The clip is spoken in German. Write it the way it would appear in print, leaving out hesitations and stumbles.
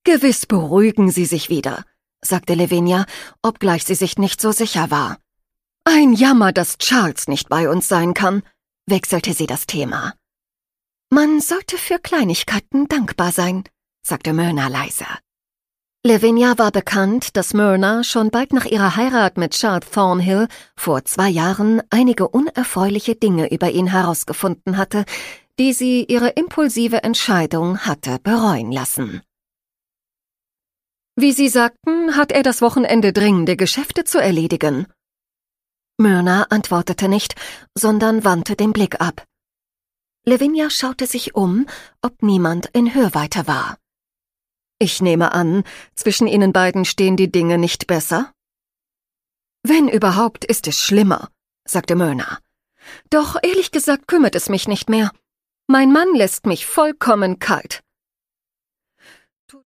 »Gewiss beruhigen Sie sich wieder«, sagte Lavinia, obgleich sie sich nicht so sicher war. »Ein Jammer, dass Charles nicht bei uns sein kann«, wechselte sie das Thema. »Man sollte für Kleinigkeiten dankbar sein«, sagte Myrna leise. Lavinia war bekannt, dass Myrna schon bald nach ihrer Heirat mit Charles Thornhill vor 2 Jahren einige unerfreuliche Dinge über ihn herausgefunden hatte, die sie ihre impulsive Entscheidung hatte bereuen lassen. »Wie Sie sagten, hat er das Wochenende dringende Geschäfte zu erledigen.« Myrna antwortete nicht, sondern wandte den Blick ab. Lavinia schaute sich um, ob niemand in Hörweite war. »Ich nehme an, zwischen Ihnen beiden stehen die Dinge nicht besser?« »Wenn überhaupt, ist es schlimmer«, sagte Myrna. »Doch ehrlich gesagt kümmert es mich nicht mehr. Mein Mann lässt mich vollkommen kalt.